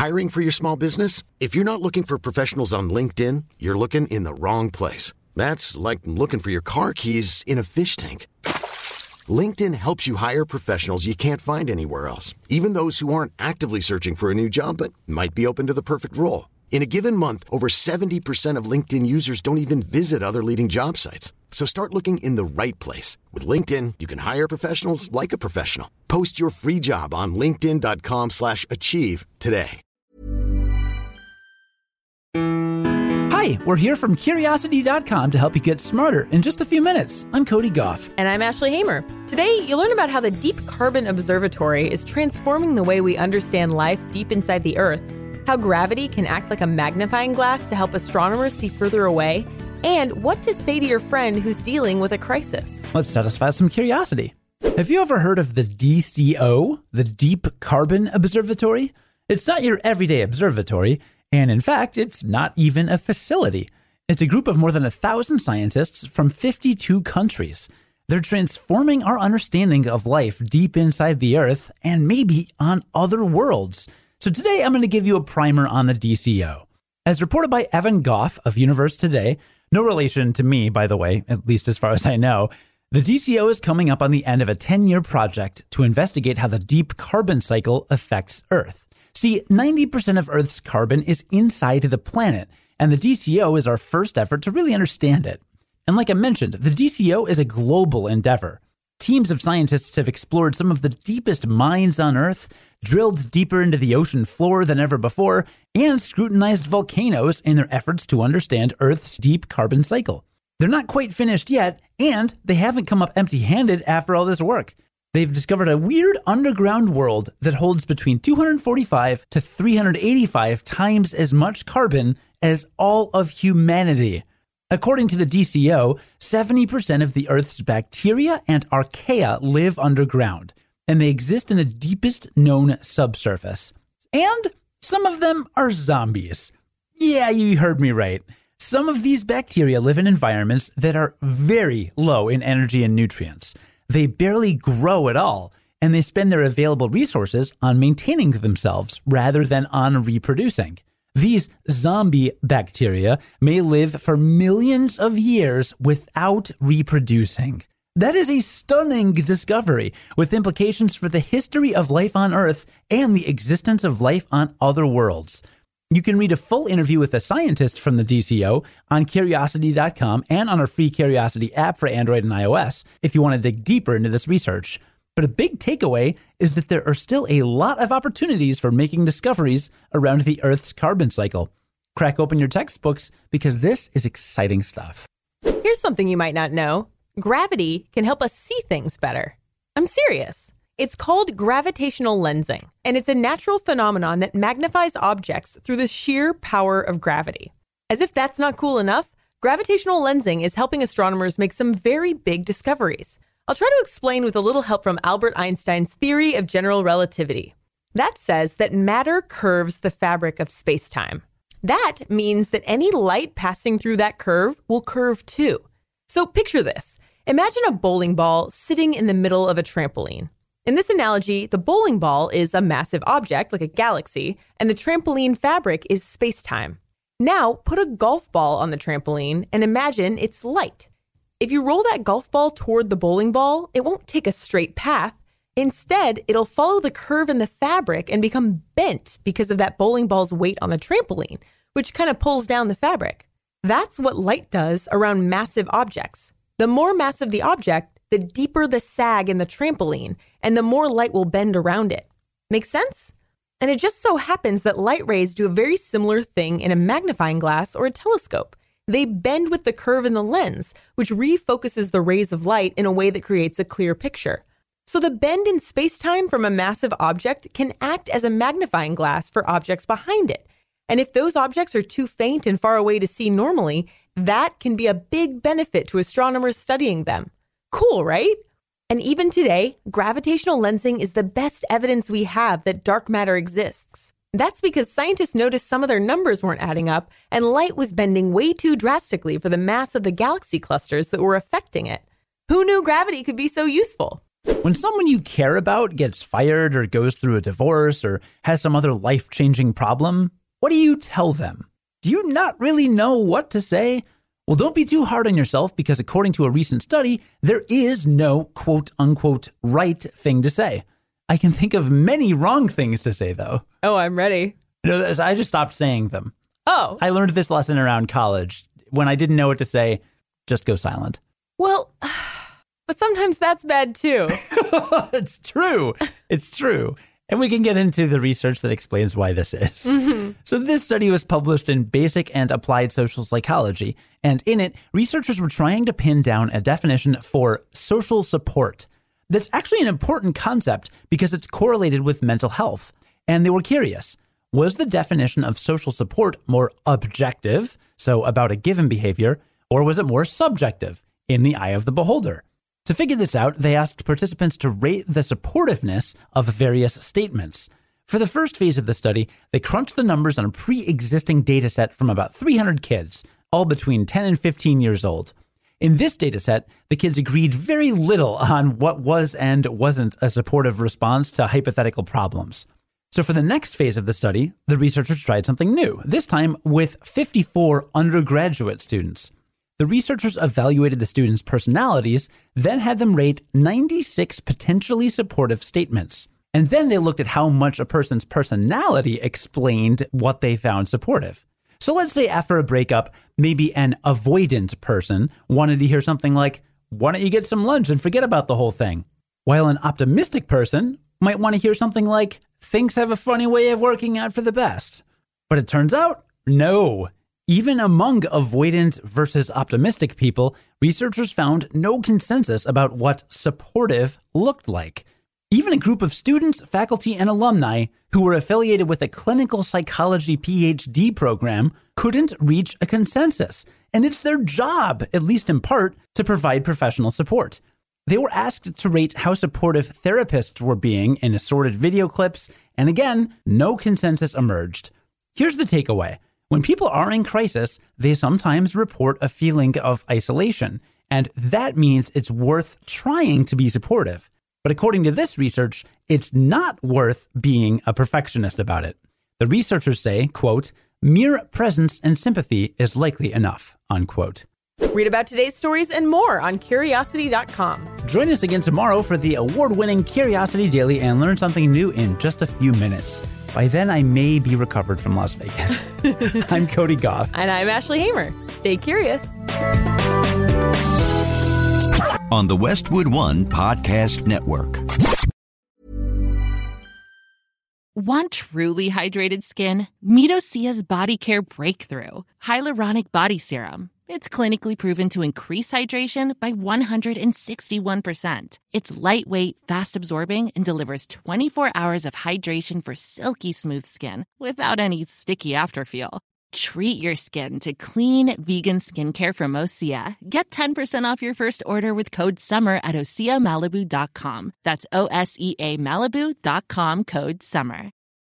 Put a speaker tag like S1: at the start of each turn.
S1: Hiring for your small business? If you're not looking for professionals on LinkedIn, you're looking in the wrong place. That's like looking for your car keys in a fish tank. LinkedIn helps you hire professionals you can't find anywhere else, even those who aren't actively searching for a new job but might be open to the perfect role. In a given month, over 70% of LinkedIn users don't even visit other leading job sites. So start looking in the right place. With LinkedIn, you can hire professionals like a professional. Post your free job on linkedin.com/achieve today.
S2: Hi, we're here from Curiosity.com to help you get smarter in just a few minutes. I'm Cody Goff.
S3: And I'm Ashley Hamer. Today, you'll learn about how the Deep Carbon Observatory is transforming the way we understand life deep inside the Earth, how gravity can act like a magnifying glass to help astronomers see further away, and what to say to your friend who's dealing with a crisis.
S2: Let's satisfy some curiosity. Have you ever heard of the DCO, the Deep Carbon Observatory? It's not your everyday observatory, and in fact, it's not even a facility. It's a group of more than 1,000 scientists from 52 countries. They're transforming our understanding of life deep inside the Earth and maybe on other worlds. So today I'm going to give you a primer on the DCO. As reported by Evan Goff of Universe Today, no relation to me, by the way, at least as far as I know, the DCO is coming up on the end of a 10-year project to investigate how the deep carbon cycle affects Earth. See, 90% of Earth's carbon is inside the planet, and the DCO is our first effort to really understand it. And like I mentioned, the DCO is a global endeavor. Teams of scientists have explored some of the deepest mines on Earth, drilled deeper into the ocean floor than ever before, and scrutinized volcanoes in their efforts to understand Earth's deep carbon cycle. They're not quite finished yet, and they haven't come up empty-handed after all this work. They've discovered a weird underground world that holds between 245 to 385 times as much carbon as all of humanity. According to the DCO, 70% of the Earth's bacteria and archaea live underground, and they exist in the deepest known subsurface. And some of them are zombies. Yeah, you heard me right. Some of these bacteria live in environments that are very low in energy and nutrients. They barely grow at all, and they spend their available resources on maintaining themselves rather than on reproducing. These zombie bacteria may live for millions of years without reproducing. That is a stunning discovery with implications for the history of life on Earth and the existence of life on other worlds. You can read a full interview with a scientist from the DCO on Curiosity.com and on our free Curiosity app for Android and iOS if you want to dig deeper into this research. But a big takeaway is that there are still a lot of opportunities for making discoveries around the Earth's carbon cycle. Crack open your textbooks because this is exciting stuff.
S3: Here's something you might not know. Gravity can help us see things better. I'm serious. It's called gravitational lensing, and it's a natural phenomenon that magnifies objects through the sheer power of gravity. As if that's not cool enough, gravitational lensing is helping astronomers make some very big discoveries. I'll try to explain with a little help from Albert Einstein's theory of general relativity. That says that matter curves the fabric of space-time. That means that any light passing through that curve will curve too. So picture this. Imagine a bowling ball sitting in the middle of a trampoline. In this analogy, the bowling ball is a massive object like a galaxy, and the trampoline fabric is space-time. Now, put a golf ball on the trampoline and imagine it's light. If you roll that golf ball toward the bowling ball, it won't take a straight path. Instead, it'll follow the curve in the fabric and become bent because of that bowling ball's weight on the trampoline, which kind of pulls down the fabric. That's what light does around massive objects. The more massive the object, the deeper the sag in the trampoline, and the more light will bend around it. Make sense? And it just so happens that light rays do a very similar thing in a magnifying glass or a telescope. They bend with the curve in the lens, which refocuses the rays of light in a way that creates a clear picture. So the bend in space-time from a massive object can act as a magnifying glass for objects behind it. And if those objects are too faint and far away to see normally, that can be a big benefit to astronomers studying them. Cool, right? And even today, gravitational lensing is the best evidence we have that dark matter exists. That's because scientists noticed some of their numbers weren't adding up, and light was bending way too drastically for the mass of the galaxy clusters that were affecting it. Who knew gravity could be so useful?
S2: When someone you care about gets fired or goes through a divorce or has some other life-changing problem, what do you tell them? Do you not really know what to say? Well, don't be too hard on yourself because according to a recent study, there is no quote-unquote right thing to say. I can think of many wrong things to say, though.
S3: Oh, I'm ready.
S2: I just stopped saying them.
S3: Oh.
S2: I learned this lesson around college. When I didn't know what to say, just go silent.
S3: Well, but sometimes that's bad too.
S2: It's true. It's true. And we can get into the research that explains why this is. Mm-hmm. So this study was published in Basic and Applied Social Psychology. And in it, researchers were trying to pin down a definition for social support. That's actually an important concept because it's correlated with mental health. And they were curious, was the definition of social support more objective, so about a given behavior, or was it more subjective, in the eye of the beholder? To figure this out, they asked participants to rate the supportiveness of various statements. For the first phase of the study, they crunched the numbers on a pre-existing data set from about 300 kids, all between 10 and 15 years old. In this data set, the kids agreed very little on what was and wasn't a supportive response to hypothetical problems. So for the next phase of the study, the researchers tried something new, this time with 54 undergraduate students. The researchers evaluated the students' personalities, then had them rate 96 potentially supportive statements. And then they looked at how much a person's personality explained what they found supportive. So let's say after a breakup, maybe an avoidant person wanted to hear something like, "Why don't you get some lunch and forget about the whole thing?" While an optimistic person might want to hear something like, "Things have a funny way of working out for the best." But it turns out, no. Even among avoidant versus optimistic people, researchers found no consensus about what supportive looked like. Even a group of students, faculty, and alumni who were affiliated with a clinical psychology PhD program couldn't reach a consensus. And it's their job, at least in part, to provide professional support. They were asked to rate how supportive therapists were being in assorted video clips, and again, no consensus emerged. Here's the takeaway. When people are in crisis, they sometimes report a feeling of isolation, and that means it's worth trying to be supportive. But according to this research, it's not worth being a perfectionist about it. The researchers say, quote, "Mere presence and sympathy is likely enough," unquote.
S3: Read about today's stories and more on Curiosity.com.
S2: Join us again tomorrow for the award-winning Curiosity Daily and learn something new in just a few minutes. By then, I may be recovered from Las Vegas. I'm Cody Goff.
S3: And I'm Ashley Hamer. Stay curious.
S4: On the Westwood One Podcast Network.
S5: Want truly hydrated skin? Meet Osea's Body Care Breakthrough Hyaluronic Body Serum. It's clinically proven to increase hydration by 161%. It's lightweight, fast-absorbing, and delivers 24 hours of hydration for silky smooth skin without any sticky afterfeel. Treat your skin to clean, vegan skincare from Osea. Get 10% off your first order with code SUMMER at OseaMalibu.com. That's OSEA Malibu.com, code SUMMER.